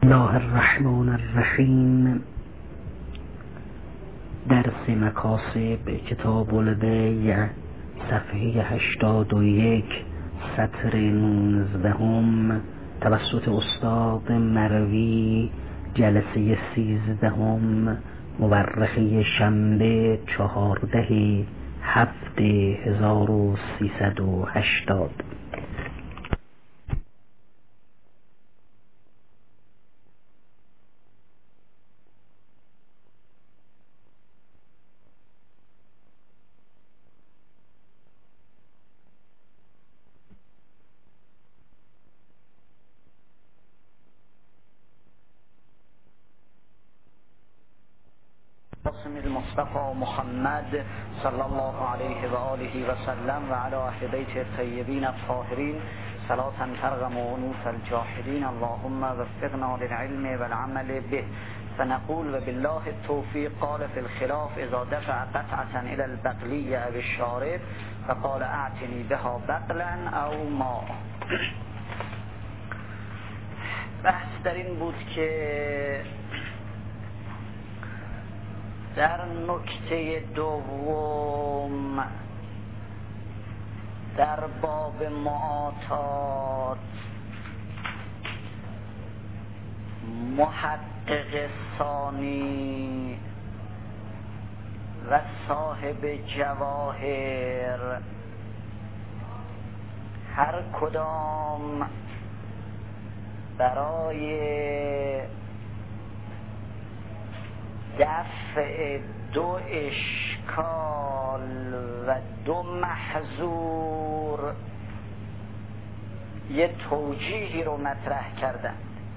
الله الرحمن الرحیم. درس مکاسب کتاب البیع، صفحه 81 سطر 19 توسط استاد مروی، جلسه 13 مورخه شنبه 14/7/1380. المصطفى محمد صلی الله علیه و آله و سلم و علی اهل بیت الطیبین الطاهرین صلاة ترغم انوف الجاحدین. اللهم وفقنا للعلم والعمل به. فنقول وبالله التوفیق. قال في الخلاف اذا دفع قطعة الى البقلی او الشارب فقال اعتنی بها بقلا او ماء. بحث در این بود که در نکته دوم در باب معاطات محقق ثانی و صاحب جواهر هر کدام برای دفع دو اشکال و دو محظور یه توجیهی رو مطرح کردن.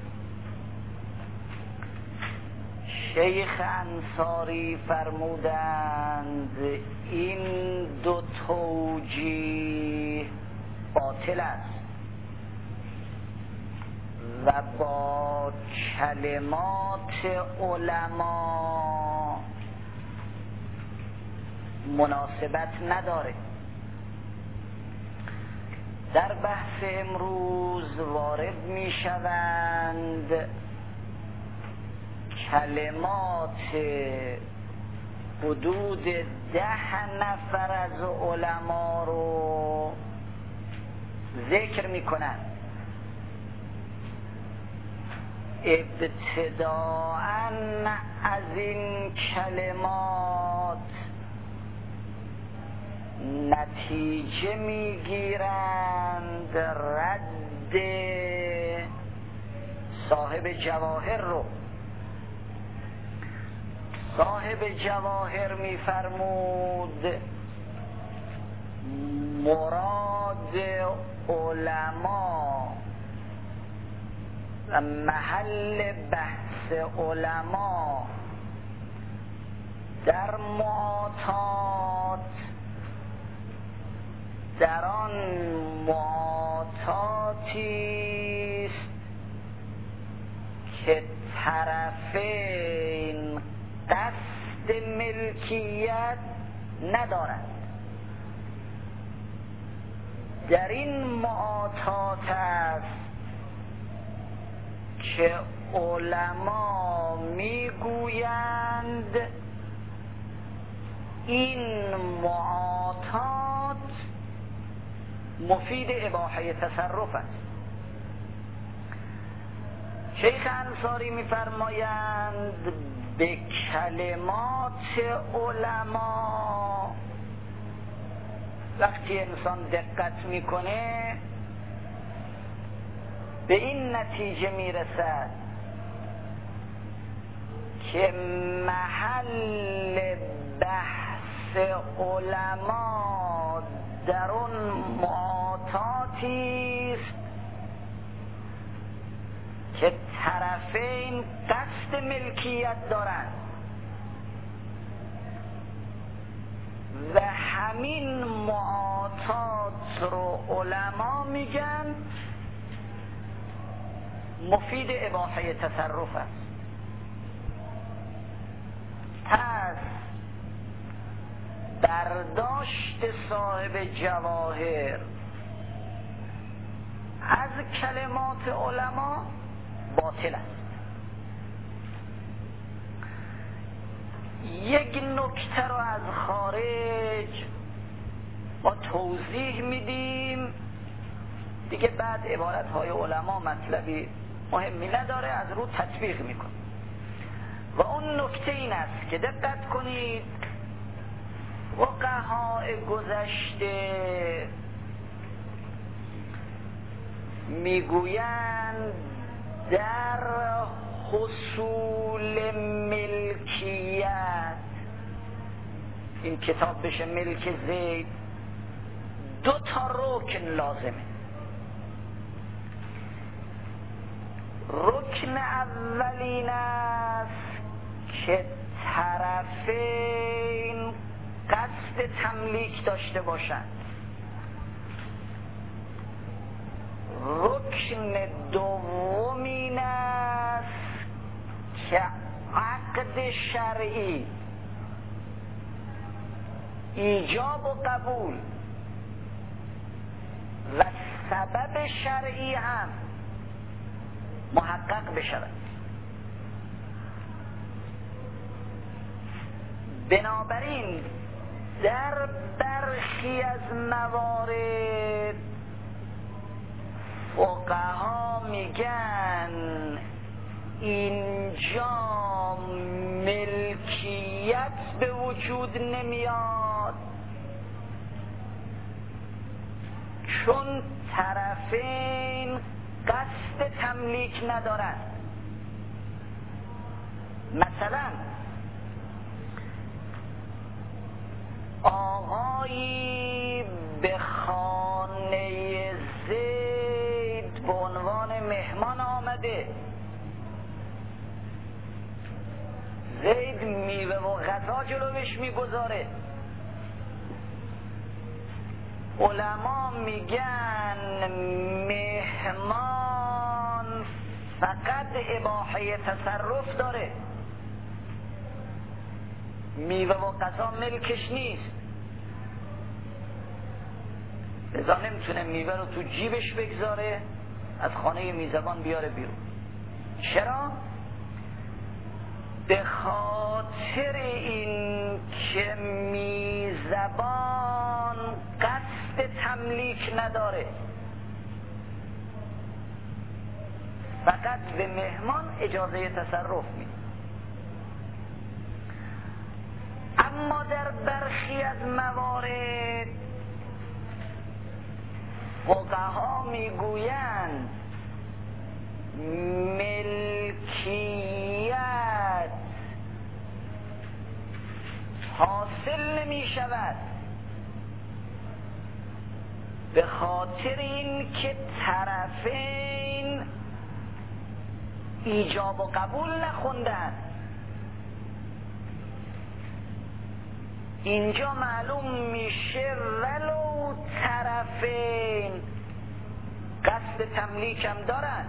شیخ انصاری فرمودند این دو توجیه باطل است و با کلمات علما مناسبت نداره. در بحث امروز وارد می شوند کلمات حدود 10 نفر از علما رو ذکر می کنند. ابتداءً از این کلمات نتیجه میگیرند رد صاحب جواهر رو. صاحب جواهر میفرمود مراد علما و محل بحث علما در معاطات در آن معاطاتی است که طرفین قصد ملکیت ندارند. در این معاطات است که علما میگویند این معاطات مفید اباحه تصرف است. شیخ انصاری میفرمایند به کلمات علما وقتی انسان دقت میکنه به این نتیجه میرسد که محل بحث علما در اون معاطاتی است که طرفین قصد ملکیت دارند و همین معاطات رو علما میگن مفید اباحه تصرف است. پس برداشت صاحب جواهر از کلمات علما باطل است. یک نکته رو از خارج ما توضیح میدیم دیگه، بعد عبارتهای علما مطلبی مهمی نداره، از رو تطبیق میکن. و اون نکته این است که دقت کنید فقهای گذشته میگویند در حصول ملکیت، این کتاب بشه ملک زید، 2 تا رکن لازمه. رکن اولین است که طرفین قصد تملیک داشته باشند. رکن دومین است که عقد شرعی، ایجاب و قبول و سبب شرعی هم محقق بشود. بنابراین در برخی از موارد فقها میگن اینجا ملکیت به وجود نمیاد چون طرفین قصد تملیک ندارن. مثلا آقایی به خانه زید به عنوان مهمان آمده، زید میوه و غذا جلوش میگذاره. علما میگن مهمان فقط اباحه تصرف داره، میوه و غذا ملکش نیست، لذا نمیتونه میوه رو تو جیبش بگذاره از خانه میزبان بیاره بیرون. چرا؟ به خاطر این که میزبان قصد تملیک نداره، فقط به مهمان اجازه تصرف میده. اما در برخی از موارد فقها میگویند ملکیت حاصل نمی شود به خاطر این که طرفین ایجاب و قبول نخوندن. اینجا معلوم میشه ولو طرفین قصد تملیک هم دارن،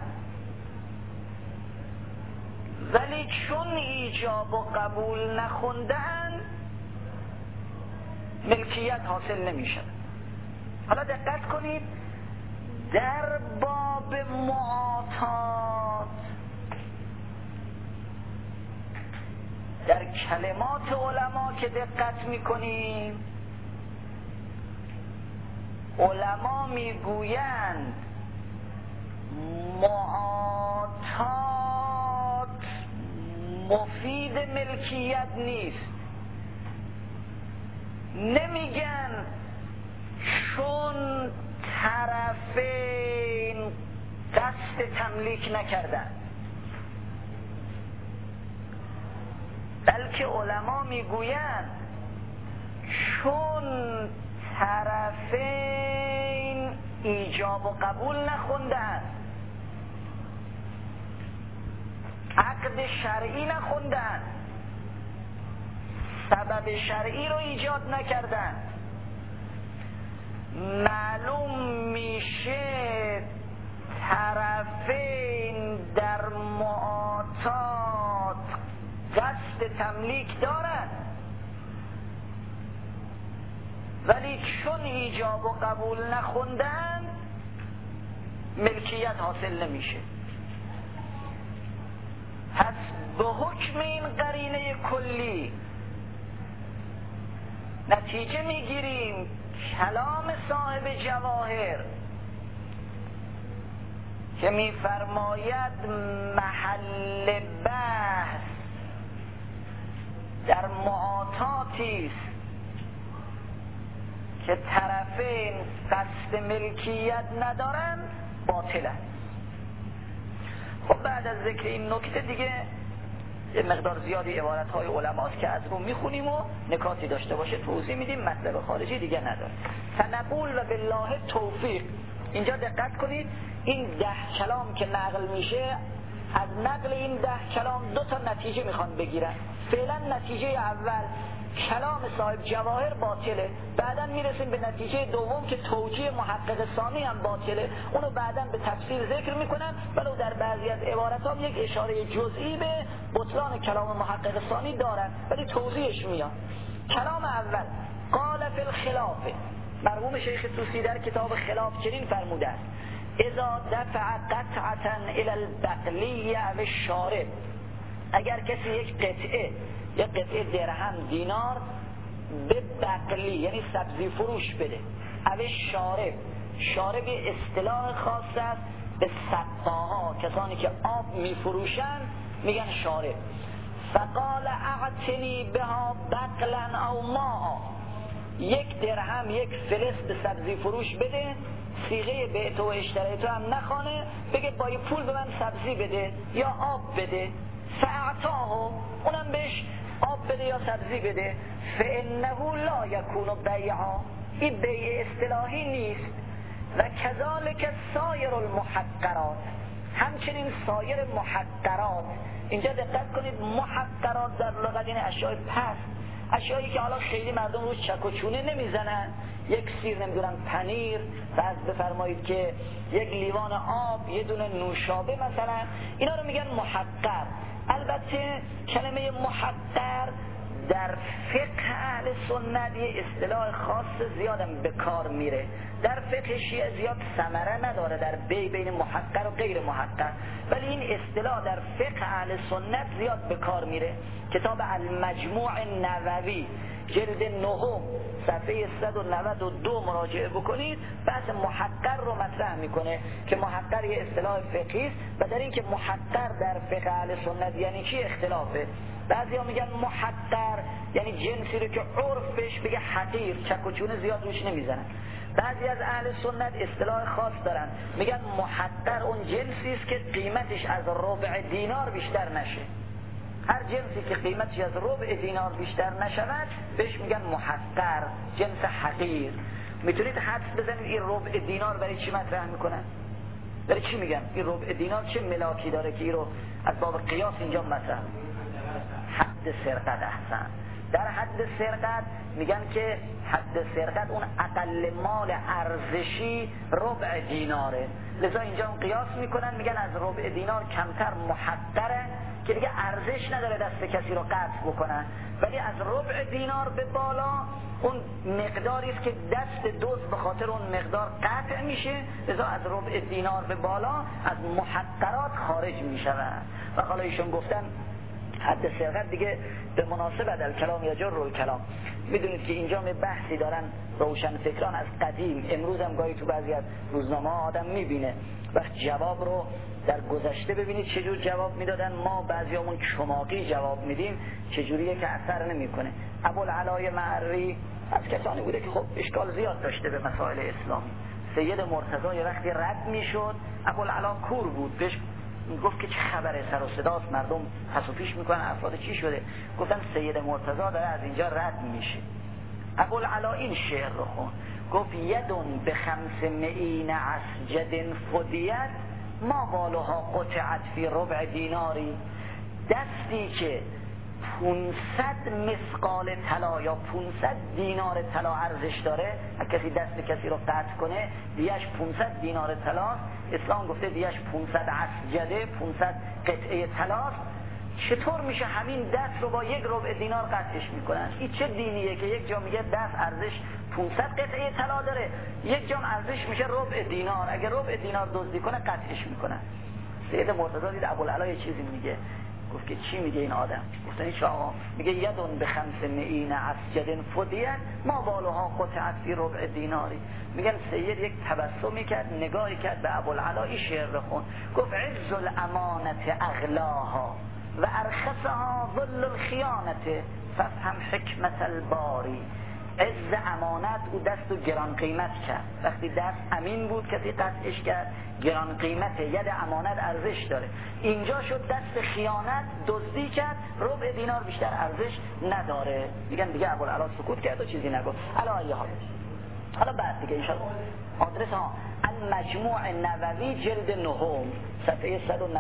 ولی چون ایجاب و قبول نخوندن ملکیت حاصل نمیشه. حالا دقت کنید در باب معاطات در کلمات علما که دقت میکنیم، علما میگویند معاطات مفید ملکیت نیست. نمیگن چون طرفین قصد تملیک نکردن، بلکه علما میگویند چون طرفین ایجاب و قبول نخوندن، عقد شرعی نخوندن، سبب شرعی رو ایجاد نکردن، معلوم میشه طرفین در معاطات قصد تملیک دارن، ولی چون ایجاب و قبول نخوندن ملکیت حاصل نمیشه. پس به حکم این قرینه کلی نتیجه میگیریم کلام صاحب جواهر که میفرماید محل بحث در معاطاتی است که طرفین قصد ملکیت ندارن باطل است. خب بعد از ذکر این نکته دیگه یه مقدار زیادی عبارت‌های علماست که از رو میخونیم و نکاتی داشته باشه توضیح میدیم، مطلب خارجی دیگه نداره. فنقول و بالله توفیق. اینجا دقت کنید، این 10 کلام که نقل میشه، از نقل این 10 کلام 2 تا نتیجه میخوان بگیرن. فعلا نتیجه اول کلام صاحب جواهر باطله، بعدا میرسیم به نتیجه دوم که توجیه محقق ثانی هم باطله، اونو بعدا به تفصیل ذکر میکنن، ولو در بعضی از عبارت‌ها یک اشاره جزئی به بطلان کلام محقق ثانی دارن ولی توضیحش میاد. کلام اول قال فی الخلاف، مرحوم شیخ طوسی در کتاب خلاف چنین فرموده است: اذا دفع قطعة الى البقلی او الشارب، اگر کسی یک قطعه درهم دینار به بقلی یعنی سبزی فروش بده، او شارب اصطلاح خاص است به سقاها، کسانی که آب میفروشن میگن شارب. فقال اعتنی بها بقلا او ماء، یک درهم یک فلس به سبزی فروش بده، صیغه بیع و اشتریتو هم نخوانه، بگه با یه پول به من سبزی بده یا آب بده، فاعطاه، اونم بهش آب بده یا سبزی بده، فانه لا یکون بیعا، این بیع اصطلاحی نیست. و کذالک سایر المحقرات، همچنین سایر محقرات. اینجا دقت کنید، محقرات در لغت این اشیاء پست، اشیایی که حالا خیلی مردم روش چک و چونه نمیزنن، یک سیر نمیدونم پنیر، بعد بفرمایید که یک لیوان آب، یه دونه نوشابه مثلا، اینا رو میگن محقر. البته کلمه محقر در فقه اهل سنت یه اصطلاح خاص زیادم به کار میره، در فقه شیعه زیاد ثمره نداره در بین محقر و غیر محقر، ولی این اصطلاح در فقه اهل سنت زیاد به کار میره. کتاب المجموع نووی جلد 9 صفحه 192 مراجعه بکنید، بحث محقر رو مطرح میکنه که محقر یه اصطلاح فقهی است و در این که محقر در فقه اهل سنت یعنی چی اختلافه. بعضیا میگن محقر یعنی جنسی رو که عرفش بگه حقیر، چک و چونه زیاد روش نمیزنن. بعضی از اهل سنت اصطلاح خاص دارن، میگن محقر اون جنسی است که قیمتش از ربع دینار بیشتر نشه. هر جنسی که قیمتش از ربع دینار بیشتر نشود بهش میگن محقر، جنس حقیر. میتونید حدس بزنید این ربع دینار برای چی مطرح میکنن؟ برای چی میگن این ربع دینار چه ملاکی داره که این رو از باب قیاس اینجا مطرح؟ حد سرقت. احسن، در حد سرقت میگن که حد سرقت اون اقل مال ارزشی ربع دیناره، لذا اینجا اون قیاس میکنن، میگن از ربع دینار کمتر محقره که دیگه ارزش نداره دست کسی رو قطع بکنن، ولی از ربع دینار به بالا اون مقداری است که دست دزد به خاطر اون مقدار قطع میشه، لذا از ربع دینار به بالا از محقرات خارج میشود. و حالا ایشون گفتن حد سرقت دیگه به مناسبت الکلام یا جر الکلام. میدونید که اینجا بحثی دارن روشن فکران از قدیم، امروز هم گاهی تو بعضی از روزنامه ها آدم میبینه، وقت جواب رو در گذشته ببینید چجور جواب میدادن، ما بعضیامون چماقی جواب میدیم، چجوریه که اثر نمیکنه. ابوالعلای معری از کسانی بوده که خب اشکال زیاد داشته به مسائل اسلامی. سید مرتضی وقتی رد میشد، ابوالعلا کور بود، بهش گفت که چه خبره، سر و صداست، مردم پس و پیش میکنن، افراد چی شده؟ گفتن سید مرتضی داره از اینجا رد میشه. ابوالعلا این شعر رو خون، گفت یدون به 500 عسجد فدیت ما بالها قطعت فی ربع دیناری، دستی که 500 مثقال طلا یا 500 دینار طلا ارزش داره، کسی دست کسی رو قطع کنه دیش 500 دینار طلاست. اسلام گفته دیش 500 عسجده، 500 قطعه طلاست. چطور میشه همین دست رو با یک ربع دینار قطعش میکنن؟ این چه دینیه که یک جا میگه دست ارزش 500 قطعه طلا داره، یک جا ارزش میشه ربع دینار، اگه ربع دینار دزدی کنه قطعش میکنن. سید مرتضی دید ابوالعلا یه چیزی میگه، گفت که چی میگه این آدم؟ گفتن این آقا میگه یدون به 5 معین اسجد فدیه ما بالها قطعت فی ربع دیناری. میگن سید یک تبسمی کرد، نگاهی کرد به ابوالعلا، این شعر بخون. گفت عز الامانت اغلاها و ارخصها ظل الخیانت ففهم حکمت الباری. عز امانت او دست و گران قیمت کرد. وقتی دست امین بود کسی قطعش کرد، گران قیمته، ید امانت ارزش داره. اینجا شد دست خیانت دزدی کرد، ربع دینار بیشتر ارزش نداره. میگن دیگه ابوالعلا سکوت کرد و چیزی نگفت. علی حال حالا بعد دیگه ان شاءالله آدرس ها المجموع نووی جلد 9 صفحه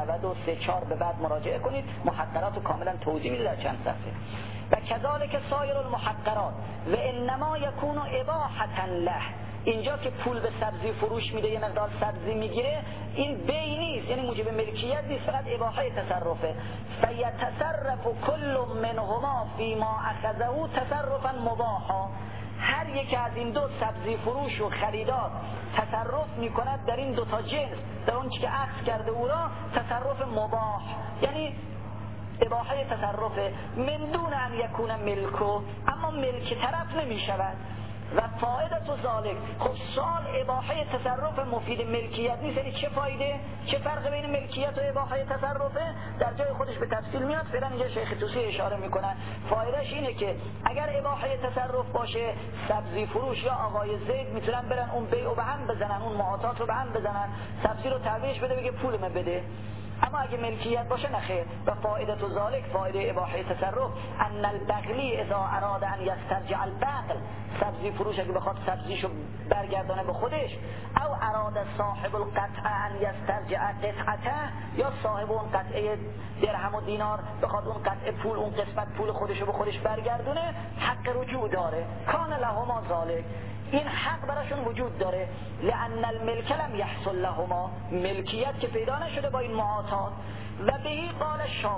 193 به بعد مراجعه کنید. محقرات رو کاملا توضیح میده در چند صفحه. و کذالک سایر المحقرات و انما یکون اباحة له. اینجا که پول به سبزی فروش میده، یه مقدار سبزی میگیره، این بی نیست، یعنی موجب ملکیت نیست، فقط اباحه تصرفه. فیتصرف کل منهما فیما اخذه تصرفا مباحا. هر یک از این دو سبزی فروش و خریدار تصرف میکند در این دو تا جنس، در اون چی که اخذ کرده او را تصرف مباح، یعنی اباحه تصرفه، من دون ان یکون ملکو، اما ملک طرف نمی شود. و فایده تو ذالک، خب سال اباحه تصرف مفید ملکیت نیست، یعنی چه فایده؟ چه فرق بین ملکیت و اباحه تصرفه؟ در جای خودش به تفصیل میاد. فعلا اینجا شیخ طوسی اشاره میکنن فایدهش اینه که اگر اباحه تصرف باشه، سبزی فروش یا آقای زید میتونن برن اون بیعو به هم بزنن، اون معاطات رو به هم بزنن، سبزی رو تحویلش بده بگه پولم بده. اما اگه ملکیت باشه نخیر. و فایده تو ذالک، فایده اباحه تصرف، ان البغلی اذا اراد ان یسترجع البغل، سبزی فروش اگه بخواد سبزیشو برگردانه به خودش، او اراد صاحب القطعه ان یسترجع قطعته، یا صاحب اون قطعه درهم و دینار بخواد اون قطعه پول، اون قسمت پول خودشو به خودش برگردونه، حق رجوع داره. کان لهما ذالک، این حق براشون وجود داره. لأن الملک لم یحصل لهما، ملکیت که پیدا نشده با این معاطات. و بهی قال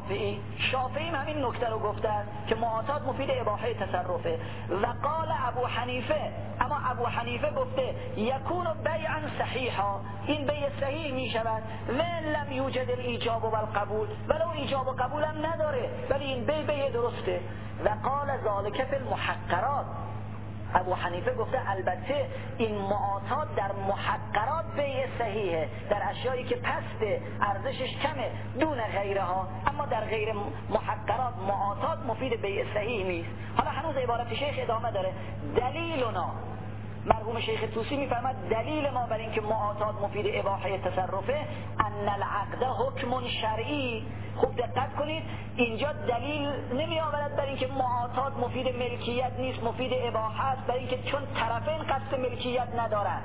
شافعی همین نکته رو گفته که معاطات مفید اباحه تصرفه. و قال ابو حنیفه، اما ابو حنیفه گفته یکون بیعا صحیحا، این بیع صحیح می شود. و لم یوجد الایجاب و القبول، ولو ایجاب و قبول هم نداره، ولی این بیع درسته. و قال ذالک فی المحقرات، ابو حنیفه گفته البته این معاطات در محقرات بیع صحیحه، در اشیایی که پسته ارزشش کمه، دون غیرها، اما در غیر محقرات معاطات مفید بیع صحیح نیست. حالا هنوز عبارت شیخ ادامه داره. دلیلنا، مرحوم شیخ طوسی میفرماد دلیل ما بر اینکه معاطات مفید اباحه تصرفه، ان العقد حکم شرعی. خوب دقت کنید، اینجا دلیل نمی آورد بر اینکه معاطات مفید ملکیت نیست، مفید اباحه است، برای اینکه چون طرفین قصد ملکیت ندارند.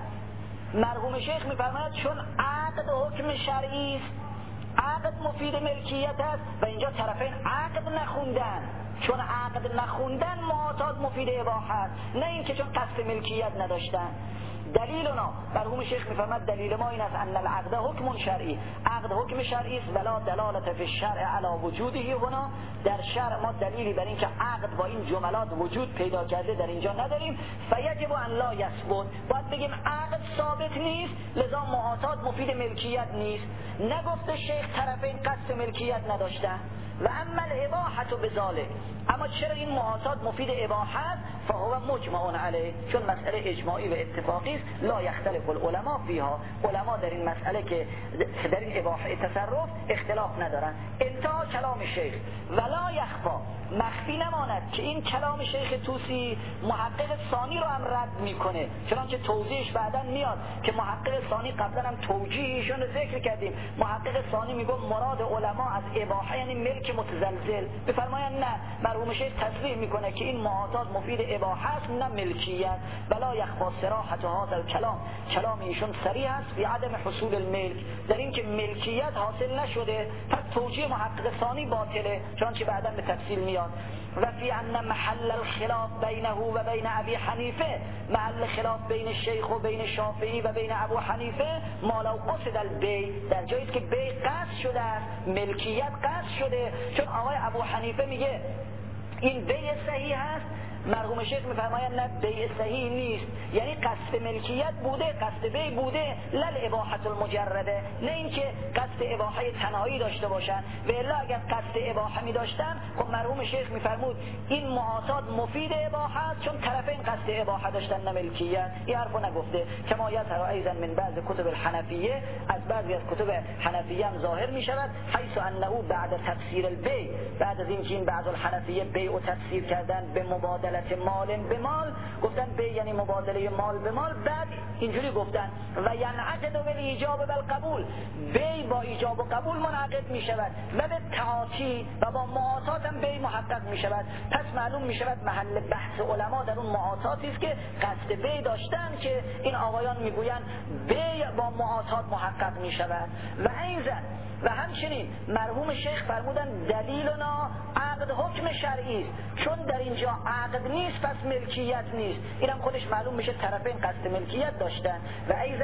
مرحوم شیخ میفرماید چون عقد حکم شرعی است، عقد مفید ملکیت است و اینجا طرفین عقد نخوندن، چون عقد نخوندن معاطات مفید اباحه است، نه اینکه چون قصد ملکیت نداشتن. دلیلنا، مرحوم شیخ میفرماد دلیل ما این است ان العقد حکم شرعی، عقد حکم شرعی است، ولا دلالت فی الشرع علی وجوده هنا، در شرع ما دلیلی بر این که عقد با این جملات وجود پیدا کرده در اینجا نداریم. فیجب ان لا یثبت، باید بگیم عقد ثابت نیست لذا معاطات مفید ملکیت نیست. نگفته شیخ طرفین قصد ملکیت نداشتن. و اما الاباحه بذالک، اما چرا این معاطات مفید اباحه است؟ فهو مجمع علیه، چون مسئله اجماعی و اتفاقی است. لا یختلف العلماء فیها، علما در این مسئله که در این اباحه تصرف اختلاف ندارن. انتها کلام شیخ. ولا یخفا، مخفی نماند که این کلام شیخ طوسی محقق ثانی رو هم رد میکنه، چنانچه توضیحش بعداً میاد که محقق ثانی قبلا هم توجیهشون رو ذکر کردیم. محقق ثانی میگه مراد علما از اباحه یعنی ملک متزلزل، بفرمایند نه، مرحوم شیخ تصریح میکنه که این معاطات مفید اباحه است نه ملکیت. ولا یخفا صراحت هذا الکلام، کلام ایشون صریح است فی عدم حصول الملک، در این که ملکیت حاصل نشده، پس توجیه محقق ثانی باطله، چنانچه بعداً به تفصیل میاد. و فی ان محل الخلاف بینه و بین ابی حنیفه، محل خلاف بین الشیخ و بین شافعی و بین ابو حنیفه ما لو قصد البیع، در جایی که بیع قصد شده است، ملکیت قصد شده، چون آقای ابو حنیفه میگه این بیع صحیح است مرحوم شیخ میفرمایند نه بیع صحیح نیست، یعنی قصد ملکیت بوده، قصد بیع بوده، لل اباحت المجرده، نه اینکه قصد اباحه تنهایی داشته باشن. و الا اگر قصد اباحه می داشتن خب مرحوم شیخ میفرمود این معاطات مفید اباحه است، چون طرفین قصد اباحه داشتن نه ملکیت. این حرفو نگفته. کما یظهر ایضا من بعض کتب الحنفیه، از بعضی از کتب حنفیه هم ظاهر می شود، حیث انه بعد تفسیر البیع، بعد از اینکه این بعض الحنفیه بیع و تفسیر کردن به مبادله مال به مال، گفتن بیع یعنی مبادله مال به مال، بعد اینجوری گفتن و ینعقد بالایجاب والقبول، بیع با ایجاب و قبول منعقد می شود و به تعاطی و با معاطات هم بیع محقق می شود. پس معلوم می شود محل بحث علما در اون معاطاتی است که قصد بیع داشتن، که این آقایان میگویند بیع با معاطات محقق می شود. و ایضا و همچنین مرحوم شیخ فرمودن دلیلنا عقد حکم شرعی است، چون در اینجا عقد نیست پس ملکیت نیست. اینم خودش معلوم میشه طرفین قصد ملکیت داشتن. و ایضا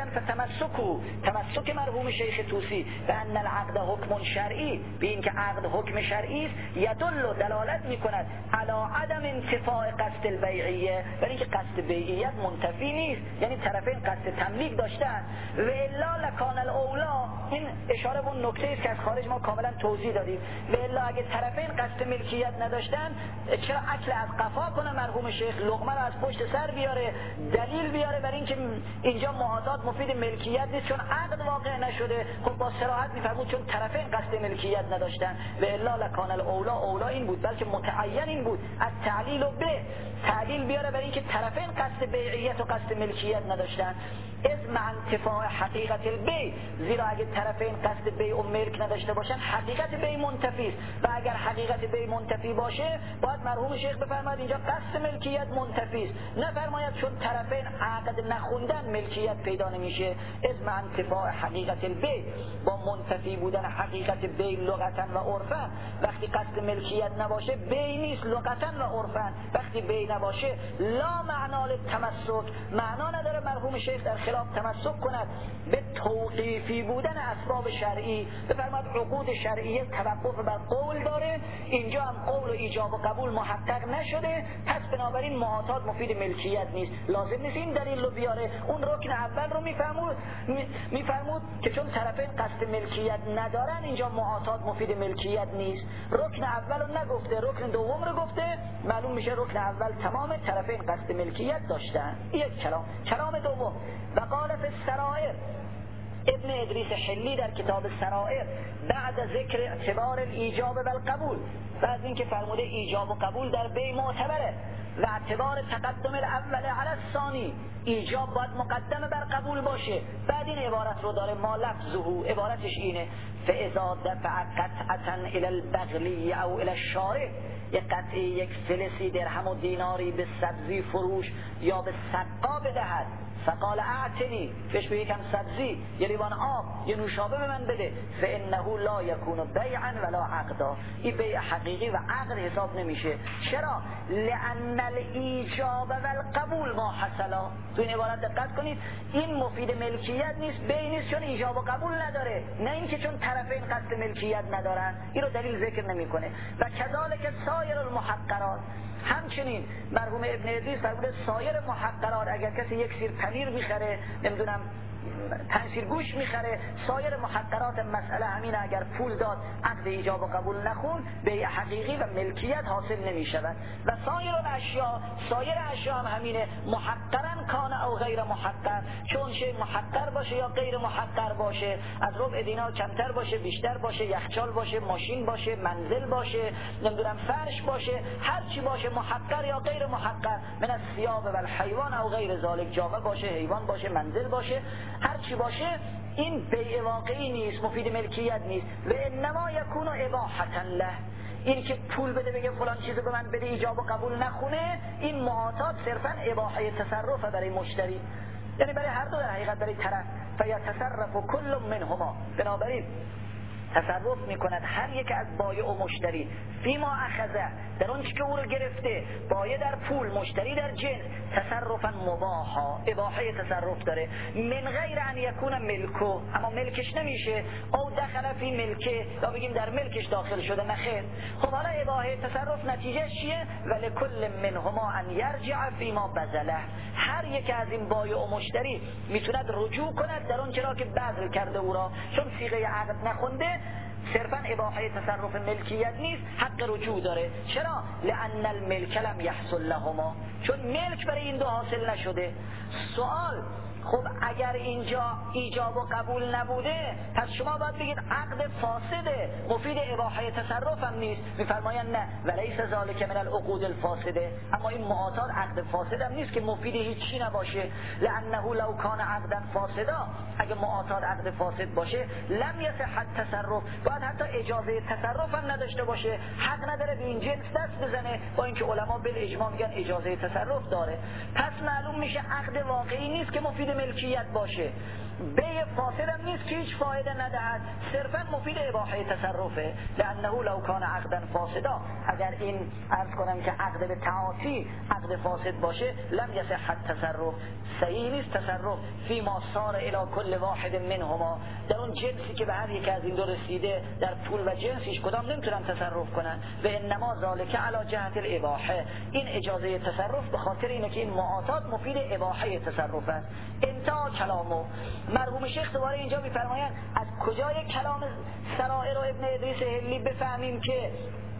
تمسک مرحوم شیخ طوسی به ان العقد حکم شرعی، به این که عقد حکم شرعی است، یدل دلالت میکند علی عدم انتفاع قصد البیعیه، برای اینکه قصد بیعیت منتفی نیست، یعنی طرفین قصد تملیک داشتن. و الا لکان الاولا، این اشاره به اون نکته است که از خارج ما کاملا توضیح دادیم. و الا اگه طرفین قصد ملکیت نداشتن، چرا اکل از قفا کنه مرحوم شیخ، لقمه رو از پشت سر بیاره، دلیل بیاره برای اینکه اینجا معاطات مفید ملکیت نیست چون عقد واقع نشده. خب با صراحت میفرمود چون طرفین قصد ملکیت نداشتن. و الا لکان الاولا، اولا این بود، بلکه متعین این بود، از تعلیل و به تعلیل بیاره برای اینکه طرفین قصد بیعیت و قصد ملکیت نداشتن. از مع انتفاع حقیقت البیع، زیرا اگه طرفین قصد بیع و ملک نداشته باشن حقیقت بیع منتفی است، و اگر حقیقت بیع منتفی باشه باید مرحوم شیخ بفرماید اینجا قصد ملکیت منتفی است، نفرماید چون طرفین عقد نخوندن ملکیت پیدا نمیشه. از مع انتفاع حقیقت البیع، با منتفی بودن حقیقت بیع لغتا و عرفا. وقتی قصد ملکیت نباشه بیع نیست لغتا و عرفا. وقتی بیع نباشه لا معنا للتمسک، معنا نداره مرحوم شیخ در خلاف تمسک کند به توقیفی بودن اسباب شرعی. بفرماید عقود شرعیه توقف بر قول داره، اینجا هم قول و ایجاب و قبول محقق نشده، پس بنابراین معاطات مفید ملکیت نیست. لازم نیست این دلیل رو بیاره. اون رکن اول رو میفرمود که چون طرفین قصد ملکیت ندارن اینجا معاطات مفید ملکیت نیست. رکن اول رو نگفته، رکن دوم رو گفته. معلوم میشه رکن اول تمام طرفین قصد ملکیت داشتن. یک کلام دوم. و قال فی السرائر، ابن ادریس حلی در کتاب السرائر بعد ذکر اعتبار الایجاب و القبول، بعد اینکه فرموده ایجاب و قبول در بیع معتبره و اعتبار تقدم الاول علی الثانی، ایجاب باید مقدم بر قبول باشه. بعد این عبارت رو داره ما لفظه، عبارتش اینه فاذا دفع قطعه الى البغلی او الى الشارع، یک قطعه یک فلسی درهم و دیناری به سبزی فروش یا به سقا بدهد، فقال اعتنی، بهش به یکم سبزی، یه لیوان آب، یه نوشابه به من بده، فانه لا یکون بیعا ولا عقدا، این بیع حقیقی و عقد حساب نمیشه. چرا؟ لان الایجاب والقبول ما حصلا. تو این عبارت دقت کنید، این مفید ملکیت نیست، بیع نیست، چون ایجاب و قبول نداره، نه اینکه چون طرفین قصد ملکیت ندارن. این رو دلیل ذکر نمیکنه. و کذالک سایر المحقرات، همچنین مرحوم ابن ادریس فرموده سایر محقرات، اگر کسی یک سیر پنیر میخره، نمیدونم 5 سیر گوش میخره، سایر محقرات مسئله همینه، اگر پول داد عقد ایجاب و قبول نخون بیع حقیقی و ملکیت حاصل نمیشود. و سایر اشیا هم همینه، محقرن کان او غیر محقر، چون شی محقر باشه یا غیر محقر باشه، از ربع دینار کمتر باشه بیشتر باشه، یخچال باشه، ماشین باشه، منزل باشه، نمیدونم فرش باشه، هر چی باشه محقر یا غیر محقر، من الثياب و الحیوان او غیر ذلك، جامه باشه، حیوان باشه، منزل باشه، هر چی باشه، این بیع واقعی نیست، مفید ملکیت نیست. و انما یکون اباحة له، این که پول بده بگه فلان چیزو به من بده ایجاب و قبول نخونه، این معاطات صرفا اباحه تصرف برای مشتری، یعنی برای هر دو در حقیقت برای طرف. فیتصرف کل منهما، بنابراین تصرف میکند هر یک از بایع و مشتری فیما اخذه، در اون چی که او رو گرفته، بایع در پول، مشتری در جنس، تصرفا مباحا، اباحه تصرف داره، من غیر ان یکون ملکو، اما ملکش نمیشه، او دخل فی ملکه، یا بگیم در ملکش داخل شده، نخیر. خب حالا اباحه تصرف نتیجه چیه؟ ولکل منهما ان یرجع فیما بذله، هر یک از این بایع و مشتری میتوند رجوع کند در اون چرا که بذل کرده او را، چون صیغه عقد نخونده صرفا اباحه تصرف ملکیت نیست، حق رجوع داره. چرا؟ لان الملک لم یحصل لهما، چون ملک برای این دو حاصل نشده. سوال: خب اگر اینجا ایجاب و قبول نبوده، پس شما باید بگید عقد فاسده، مفید اباحه تصرف هم نیست. میفرمایند نه، ولیس ذلک من العقود الفاسده، اما این معاطات عقد فاسد هم نیست که مفید هیچی نباشه. لانه لو کان عقدا فاسدا، اگه معاطات عقد فاسد باشه لم یصح التصرف، باید حتی اجازه تصرف هم نداشته باشه، حق نداره به این جنس دست بزنه، با اینکه علما بالاجماع میگن اجازه تصرف داره. پس معلوم میشه عقد واقعی نیست که مفید ملکیت باشه، بیع فاسد هم نیست که هیچ فایده ندهد، صرفا مفید اباحه تصرفه. لانه لو کان عقدا فاسدا، اگر این عرض کنم که عقد به تعاطی عقد فاسد باشه، لم یصح التصرف، صحیح نیست تصرف فیما صار الی کل واحد منهما، در اون جنسی که به هر یک از این دو رسیده، در پول و جنسش کدام نمیتونن تصرف کنن. و انما ذالک علی جهت الاباحه، این اجازه تصرف به خاطر اینه که این معاطات مفید اباحه تصرف است. انتها کلامو مرحوم شیخ دوباره اینجا میفرمایند از کجای کلام سرائر و ابن ادریس حلی بفهمیم که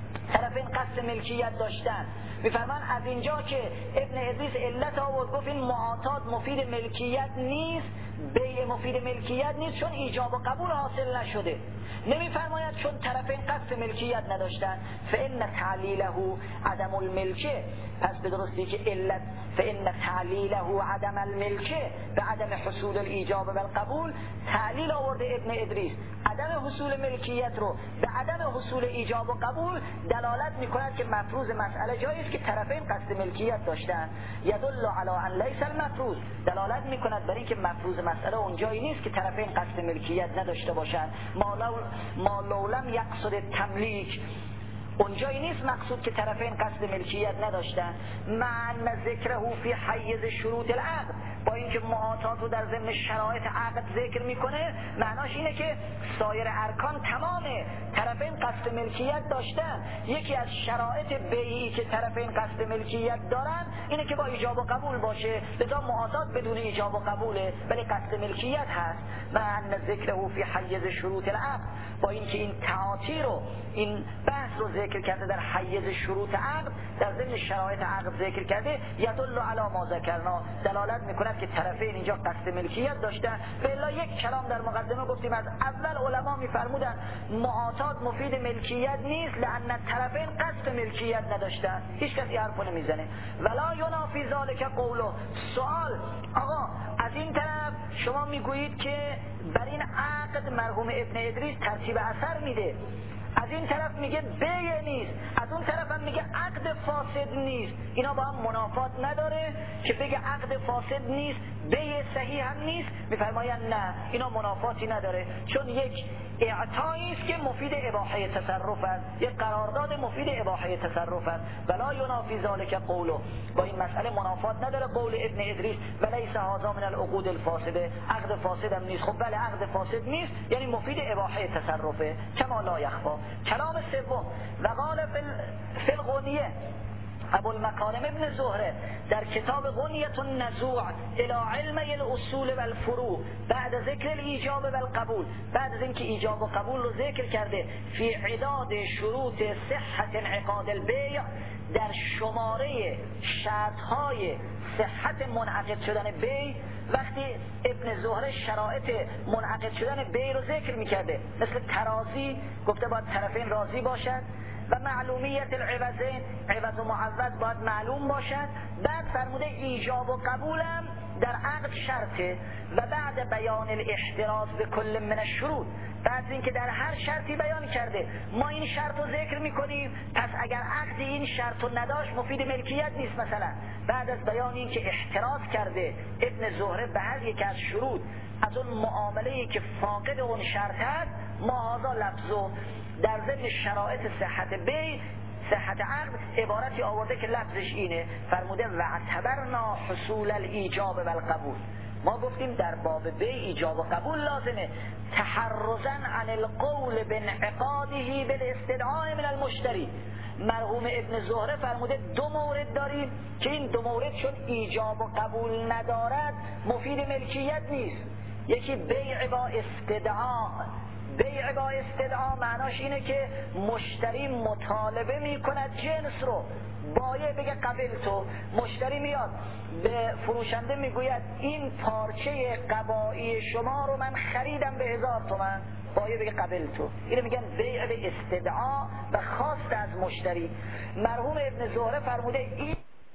طرفین قصد ملکیت داشتن؟ میفرمان از اینجا که ابن ادریس علت آورد، گفت این معاطات مفید ملکیت نیست، بیع مفید ملکیت نیست، چون ایجاب و قبول حاصل نشده. نمیفرماید چون طرفین قصد ملکیت نداشتن. فإن تعلیله عدم الملکه، پس به درستی که علت فإن تعلیله عدم الملکه به عدم حصول الایجاب و القبول، تعلیل آورده ابن ادریس عدم حصول ملکیت رو به عدم حصول ایجاب و قبول، دلالت میکند که مفروض مسئله جایی است که طرفین قصد ملکیت داشتن. یدل علی ان لیس المفروض، دلالت میکند برای که مفروض مسئله اون جایی نیست که طرفین قصد ملکیت نداشته باشند. ما لو لم یقصد تملیک، اونجایی نیست مقصود که طرفین قصد ملکیت نداشتن. مع ذکره فی حیز شروط العقد، با اینکه معاطات رو در ضمن شرایط عقد ذکر میکنه، معناش اینه که سایر ارکان تمامه، طرفین قصد ملکیت داشتن. یکی از شرایط بیعی که طرفین قصد ملکیت دارن اینه که با ایجاب و قبول باشه، لذا معاطات بدون ایجاب و قبوله ولی قصد ملکیت هست. مع ذکره فی حیز شروط العقد، با اینکه این تعاطی رو، این بحث رو ذکر کرده در حیز شروط عقد، در ضمن شرایط عقد ذکر کرده، یدل علی ما ذکرنا، دلالت میکند که طرفین اینجا قصد ملکیت داشتن. بلا یک کلام در مقدمه گفتیم از اول علما میفرمودن معاطات مفید ملکیت نیست، لان طرفین قصد ملکیت نداشتن. هیچ کسی حرفو نمیزنه. ولا ینافی ذلک قوله. سوال: آقا از این طرف شما میگویید که بر این عقد مرحوم ابن ادریس ترتیب اثر میده، از این طرف میگه بیع نیست، از اون طرف هم میگه عقد فاسد نیست. اینا با هم منافات نداره که بگه عقد فاسد نیست بیع صحیح هم نیست؟ میفرمایند نه، اینا منافاتی نداره، چون یک اعطایی است که مفید اباحه تصرف است، یک قرارداد مفید اباحه تصرف است. ولا ینافی ذلک قوله، با این مسئله منافات نداره قول ابن ادریس ولیس هذا من العقود الفاسده، عقد فاسد هم نیست. خب بله عقد فاسد نیست یعنی مفید اباحه تصرفه، کما لا یخفا. کلام سوم: وقال فی الغنیه، ابوالمکارم ابن زهره در کتاب غنیة النزوع الى علم الاصول و الفروع، بعد ذکر الایجاب و القبول، بعد از اینکه ایجاب و قبول رو ذکر کرده، فی عداد شروط صحت انعقاد البیع، در شماره شرطهای صحت منعقد شدن بیع، وقتی ابن زهره شرایط منعقد شدن بیع رو ذکر میکرده، مثل تراضی گفته باید طرفین راضی باشد، و معلومیت العوضین، عوض و معوض باید معلوم باشد. بعد فرموده ایجاب و قبولم در عقد شرطه، و بعد بیان الاحتراز به کل من الشروط، بعد اینکه در هر شرطی بیان کرده ما این شرط رو ذکر میکنیم، پس اگر عقد این شرط رو نداشت مفید ملکیت نیست مثلا. بعد از بیان اینکه احتراز کرده ابن زهره به هر یک از شروط از اون معامله‌ای که فاقد اون شرط است، ما هذا لفظو در ضمن شرایط صحت بی صحت عقد عبارتی آورده که لفظش اینه، فرموده واعتبرنا حصول الایجاب و القبول. ما گفتیم در باب بی ایجاب و قبول لازمه، تحرزا عن القول بانعقاده بالاستدعاء من المشتری. مرحوم ابن زهره فرموده دو مورد داریم که این دو مورد چون ایجاب و قبول ندارد مفید ملکیت نیست. یکی بیع با استدعا. بیع با استدعا معناش اینه که مشتری مطالبه میکند جنس رو، بایع بگه قبل تو، مشتری میاد به فروشنده میگوید این پارچه قبایی شما رو من خریدم به 1000 تومان، بایع بگه قبل تو. اینو میگن بیع به استدعا و خواست از مشتری. مرحوم ابن زهره فرموده این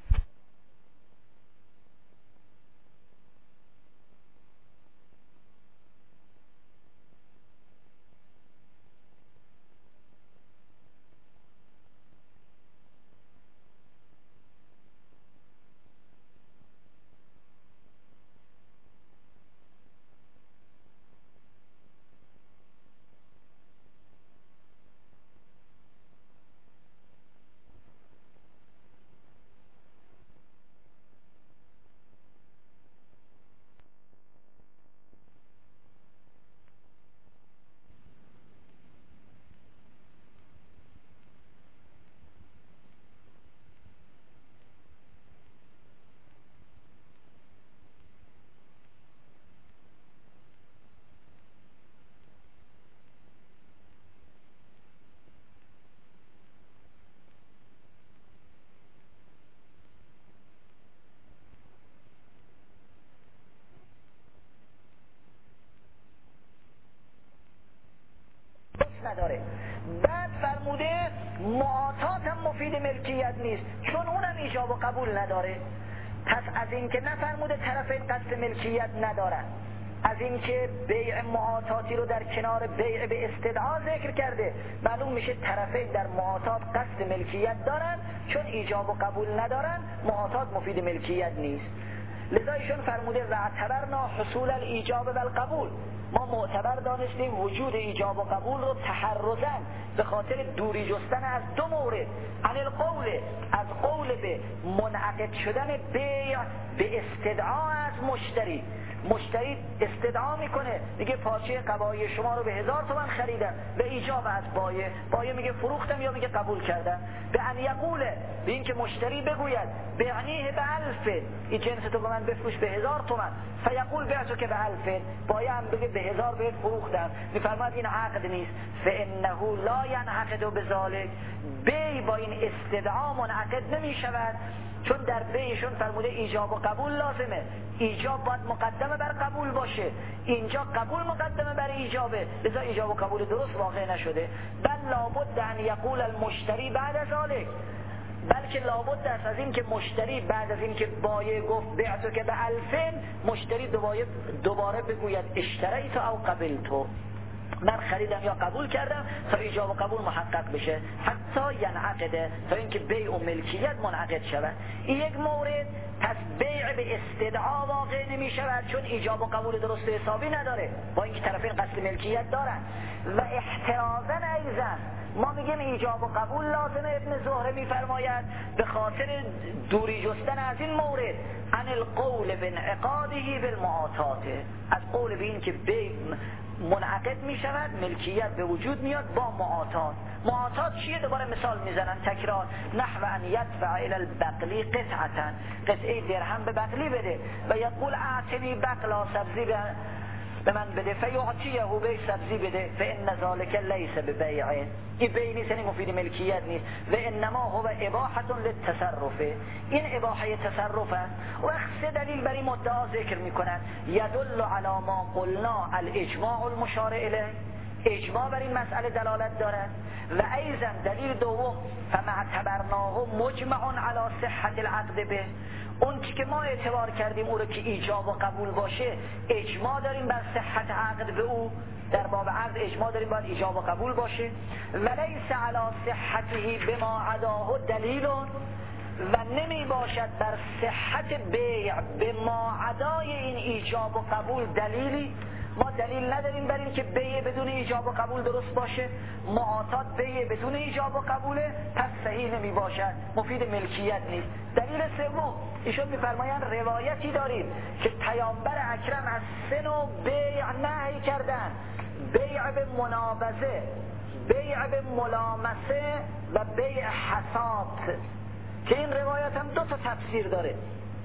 نداره. بعد فرموده معاطات هم مفید ملکیت نیست چون اونم ایجاب و قبول نداره. پس از این که نفرموده طرفین قصد ملکیت ندارن، از این که بیع معاطاتی رو در کنار بیع به استدعا ذکر کرده، معلوم میشه طرفین در معاطات قصد ملکیت دارن، چون ایجاب و قبول ندارن معاطات مفید ملکیت نیست. لذا ایشون فرموده واعتبرنا حصول الایجاب و القبول، ما معتبر دانستیم وجود ایجاب و قبول رو تحرزاً به خاطر دوری جستن از دو مورد، عن القول، از قول به منعقد شدن بیع به استدعا از مشتری. مشتری استدعا میکنه میگه پارچه قبایی شما رو به 1000 تومان خریدم، به ایجاب از بایع، بایع میگه فروختم یا میگه قبول کردم. به ان یقوله، به این که مشتری بگوید بعنیه به 1000، این جنس تو به من بفروش به 1000 تومان، فیقول بعتو که به 1000، بایع هم بگه به 1000 بهت فروختم، میفرماد این عقد نیست. فانه لا ینعقد بذلک، بیع با این استدعا منعقد نمیشود، چون در بیعشون فرموده ایجاب و قبول لازمه، ایجاب باید مقدمه بر قبول باشه، اینجا قبول مقدمه بر ایجابه، لذا ایجاب و قبول درست واقع نشده. بل لابد ان یقول المشتری بعد از ذلک، بلکه لابد است از این که مشتری بعد از این که بایع گفت بعتو که به 1000، مشتری دوباره بگوید اشتریت او قبلتو، من خریدم یا قبول کردم، تا ایجاب و قبول محقق بشه، حتی ینعقده، تا اینکه بیع و ملکیت منعقد شود. این یک مورد. پس بیع به استدعا واقع نمی شود چون ایجاب و قبول درست حسابی نداره، با اینکه طرفین قصد ملکیت دارن. و احترازا ایضا ما میگیم ایجاب و قبول لازمه، ابن زهره میفرماید به خاطر دوری جستن از این مورد، عن القول بانعقاده بالمعاطات، از قول به این که بیع منعقد می شود، ملکیت به وجود میاد با معاطات. معاطات چیه؟ دوباره مثال میزنن تکرار، نحو ان یدفع الى البقلی قطعتا، قطعه درهم به بقلی بده و یقول اعطنی بقلا، سبزی به من بده، فیعطیه به سبزی بده، فان ذلک لیس ببیع، این بیع نیست، یعنی مفید ملکیت نیست، و انما هو اباحه للتصرف، این اباحه تصرف است. و سه دلیل بر این مدعا ذکر میکنن، یدل علی ما قلنا الاجماع المشار الیه، اجماع بر این مسئله دلالت دارد. و ایضا دلیل دوم، فما اعتبرناه مجمع علی صحت العقد به، اون که ما اعتبار کردیم او رو که ایجاب و قبول باشه، اجماع داریم بر صحت عقد به او، در باب عقد اجماع داریم باید ایجاب و قبول باشه. ولیس علی صحته بما عداه دلیل، و نمی باشد بر صحت بیع به ماعدای این ایجاب و قبول دلیلی. ما دلیل نداریم بر این که بیع بدون ایجاب و قبول درست باشه، معاطات بیع بدون ایجاب و قبوله، پس صحیح نمی باشد، مفید ملکیت نیست. دلیل سوم، ایشون میفرمایند روایتی داریم که پیامبر اکرم از سه نوع بیع نهی کردن: بیع به منابذه، بیع به ملامسه و بیع حساد، که این روایت هم دو تا تفسیر داره.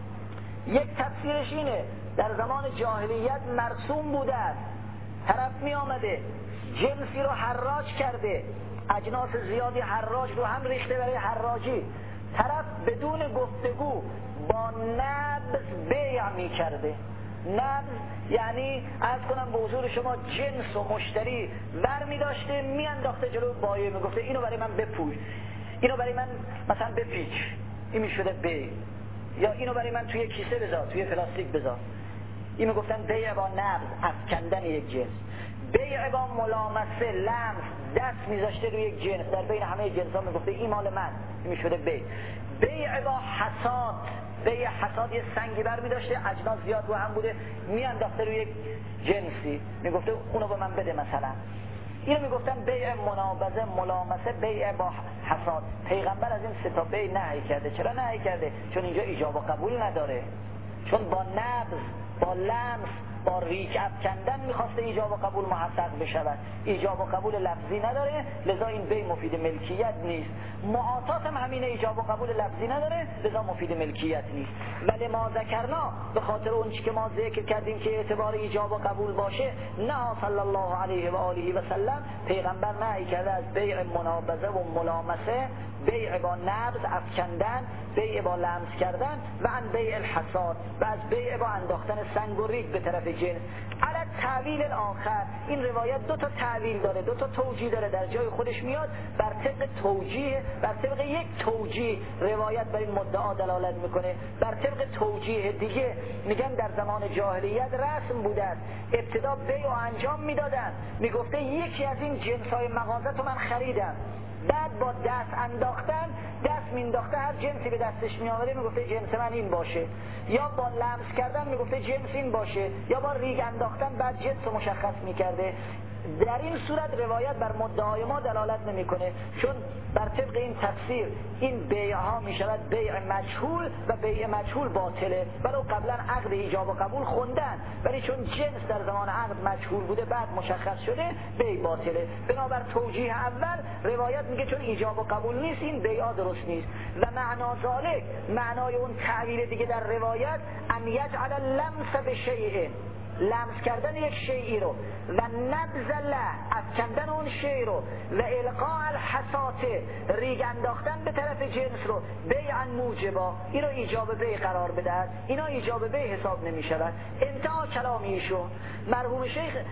یک تفسیرش اینه در زمان جاهلیت مرسوم بوده است، طرف می آمده جنسی رو حراج کرده، اجناس زیادی حراج رو هم ریخته برای حراجی، طرف بدون گفتگو با نبض بیع می کرده. نبض یعنی عرض کنم به حضور شما جنس و مشتری ور می داشته می انداخته جلو بایع، می گفته اینو برای من بپوش، اینو برای من مثلا بپیچ، این می شده بیع، یا اینو برای من توی کیسه بذار، توی پلاستیک بذار. این میگفتن بیع با نبض، افکندن یک جنس. بیع با ملامسه، لمس، دست میذاشته روی یک جنس، در بین همه جنس‌ها میگفته این مال من، این میشده بیع. بیع با حساد، بیع حساد، یه سنگی بر میداشته، اجناس زیاد رو هم بوده، میانداخته روی یک جنسی، میگفته اونو به من بده مثلا. اینو میگفتن بیع منابذه، ملامسه، بیع با حساد. پیغمبر از این سه تا بیع نهی کرده. چرا نهی کرده؟ چون اینجا ایجاب و قبول نداره، چون با نبض، با لمس، با ریک افکندن میخواسته ایجاب و قبول محقق بشود، ایجاب و قبول لفظی نداره، لذا این بیع مفید ملکیت نیست. معاطات هم همین ایجاب و قبول لفظی نداره، لذا مفید ملکیت نیست. ولی ما ذکرنا، به خاطر اون چی که ما ذکر کردیم که اعتبار ایجاب و قبول باشه، نه صلی الله علیه و آله و سلم پیغمبر نهی کرده از بیع منابذه و ملامسه، بیع با نبض افکندن، بیع با لمس کردن و عن بیع الحساد، و از بیع با انداختن سنگ و ریگ به طرف جنس. علی تعویل الاخر، این روایت دو تا تعویل داره، دو تا توجیه داره، در جای خودش میاد بر طبق توجیه، بر طبق یک توجیه روایت بر این مدعا دلالت میکنه، بر طبق توجیه دیگه میگن در زمان جاهلیت رسم بوده است، ابتدا بیع و انجام میدادن، میگفته یکی از این جنس‌های مغازه تو من خریدم، بعد با دست انداختن، دست مینداخته، هر جنسی به دستش میآورده میگفته جنس من این باشه، یا با لمس کردن میگفته جنس این باشه، یا با ریگ انداختن بعد جنس رو مشخص میکرده. در این صورت روایت بر مدعای ما دلالت نمیکنه، چون بر طبق این تفسیر این بیع ها میشود بیع مجهول و بیع مجهول باطله، ولو قبلا عقد ایجاب و قبول خوندن، ولی چون جنس در زمان عقد مجهول بوده بعد مشخص شده بیع باطله. بنابر توجیه اول روایت میگه چون ایجاب و قبول نیست این بیع درست نیست. و معنا ذالک، معنای اون تعبیر دیگه در روایت، ان یجعل اللمس بشیء، لمس کردن یک شیئی رو، و نبذ له، افکندن اون شیء رو، و القاء الحسات، ریگ انداختن به طرف جنس رو، بیعا موجبا، این رو ایجاب بیع قرار بدهد، اینا ایجاب بیع حساب نمی شود. انتها کلام ایشون. مرحوم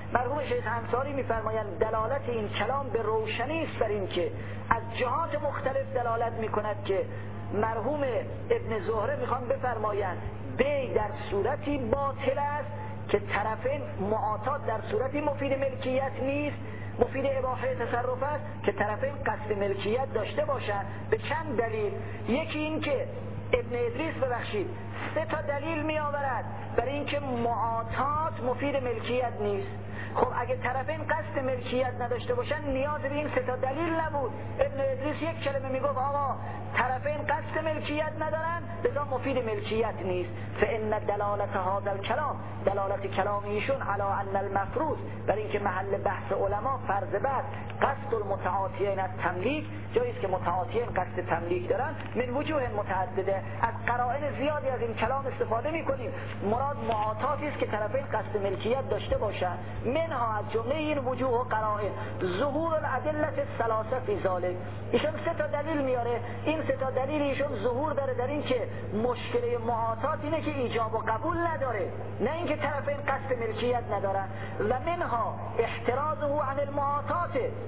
شیخ انصاری میفرمایند دلالت این کلام به روشنی است بر این که از جهات مختلف دلالت میکند که مرحوم ابن زهره میخوان بفرمایند بیع در صورتی باطل است که طرفین معاطات در صورتی مفید ملکیت نیست، مفید اباحه تصرف است که طرفین قصد ملکیت داشته باشند. به چند دلیل. یکی این که ابن ادریس ببخشید 3 تا دلیل می آورد برای اینکه معاطات مفید ملکیت نیست. خب اگه طرفین قصد ملکیت نداشته باشن نیاز به این 3 تا دلیل نبود. ابن ادریس یک کلمه میگفت آقا طرفین قصد ملکیت ندارن لذا مفید ملکیت نیست. فان دلالت هذا الكلام، دلالت کلام ایشون علی ان المفروض، برای اینکه محل بحث علما فرض بعد قصد المتعاطیین از تملیک، جایی است که متعاطیین قصد تملیک دارن، من وجوه متعدده، از قرائن زیادی از این کلام استفاده میکنیم. مراد معاطاتی است که طرفین قصد ملکیت داشته باشند. منها از جمله این وجوه و قرائن ظهور الادله الثلاثه فی ذلک. ایشون 3 تا دلیل میاره. این 3 تا دلیل ایشون ظهور داره در این که مشکل معاطات اینه که ایجاب و قبول نداره، نه اینکه طرفین قصد ملکیت ندارن. و منها احترازه عن المعاطات،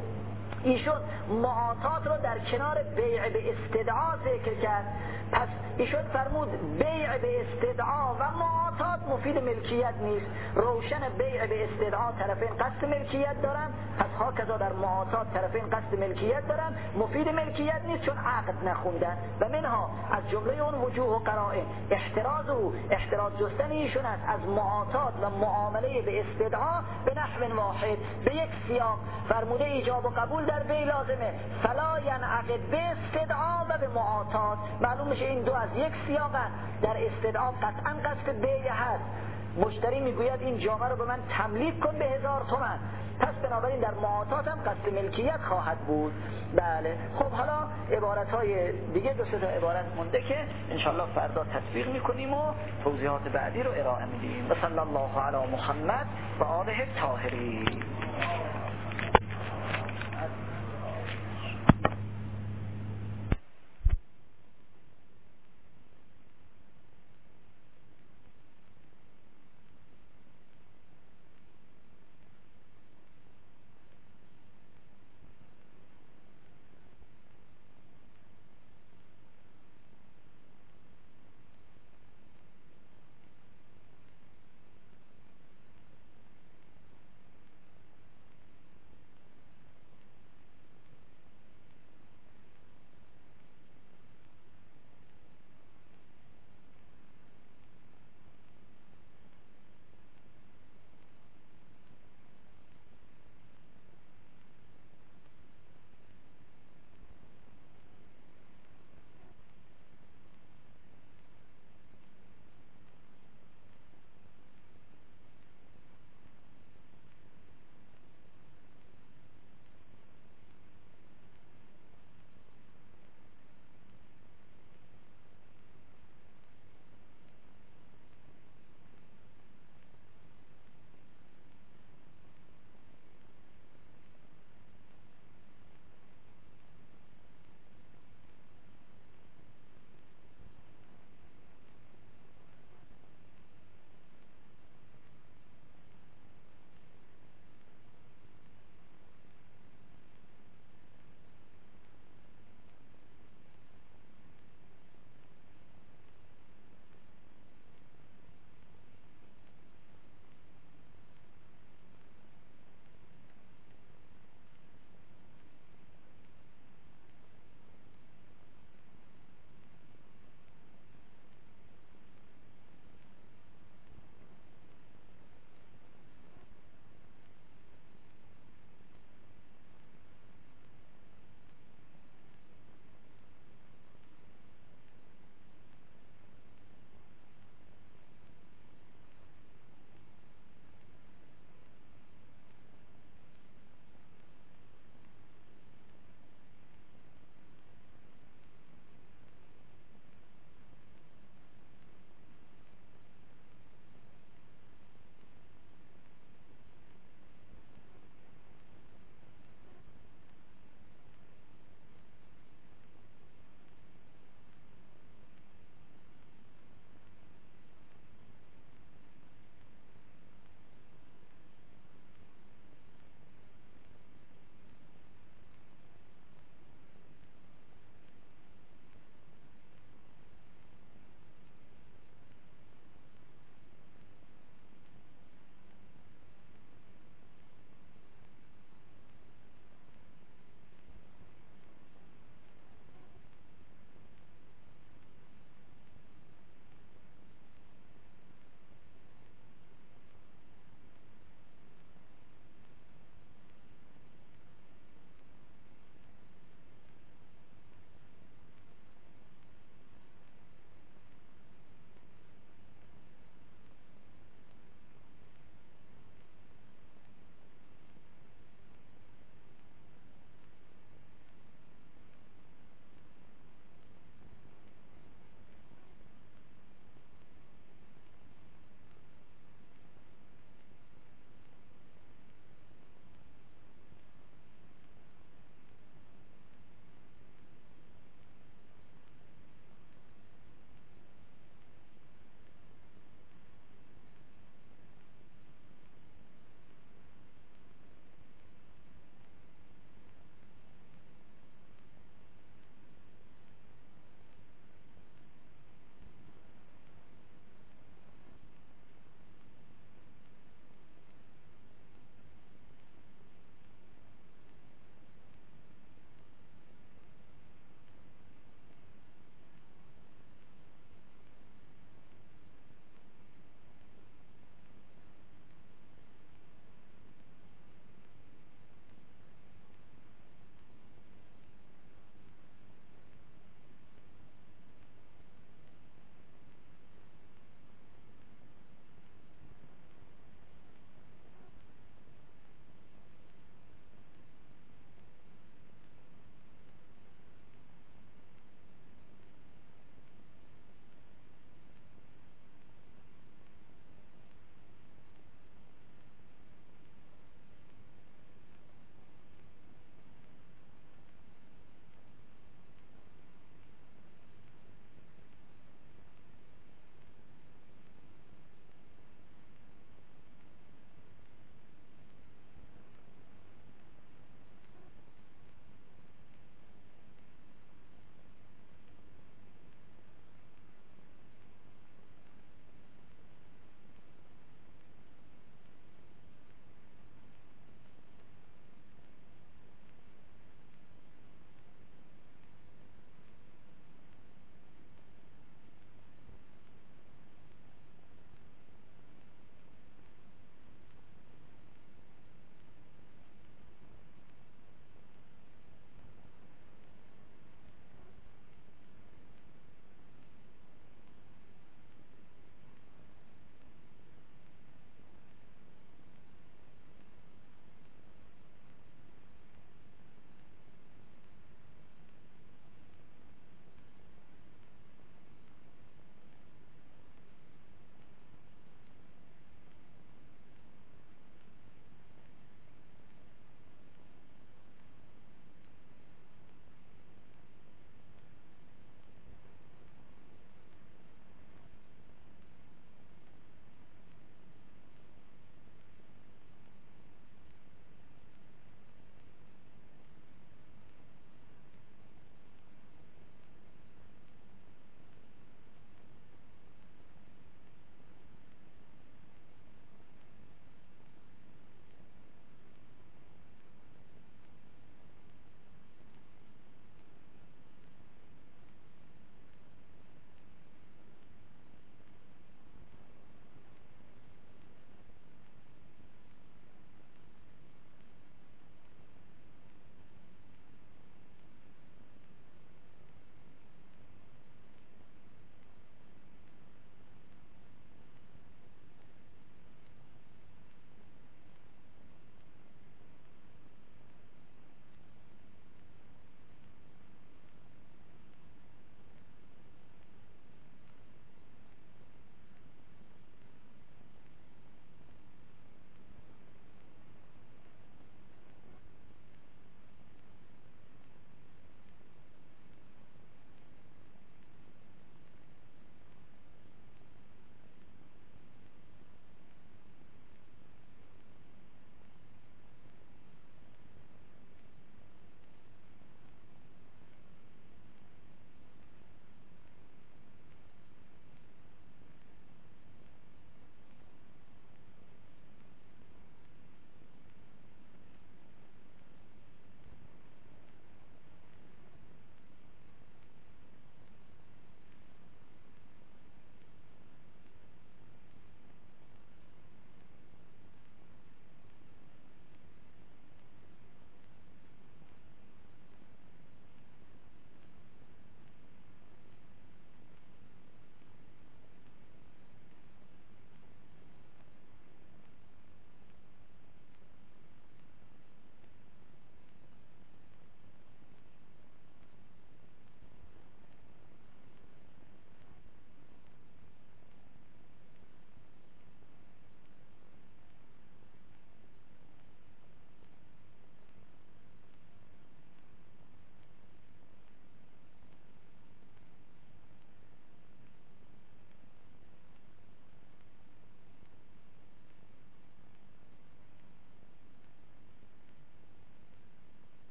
ایشون معاطات رو در کنار بیع به استدعا ذکر کرد. پس ایشون فرمود بیع به استدعا و معاطات مفید ملکیت نیست. روشن بیع به استدعا طرفین قصد ملکیت دارن، پس هاکذا در معاطات طرفین قصد ملکیت دارن، مفید ملکیت نیست چون عقد نخوندن. و منها از جمله اون وجوه و قرائن احتراز جستن ایشون است از معاطات و معامله به استدعا به نحو واحد، به یک سیاق. فرموده ایجاب و قبول در بی لازمه، فلا ینعقد به استدعا و به معاطات. معلوم میشه این دو از یک سیاقن. در استدعا قطعا قصد بیع هست، مشتری میگوید این جامه رو به من تملیک کن به 1000 تومان، پس بنابراین در معاطات هم قصد ملکیت خواهد بود. بله خب حالا عبارت‌های دیگه 2 تا عبارت مونده که انشالله فردا تطبیق میکنیم و توضیحات بعدی رو ارائه میدیم. و صلی الله علی محمد و آله الطاهرین.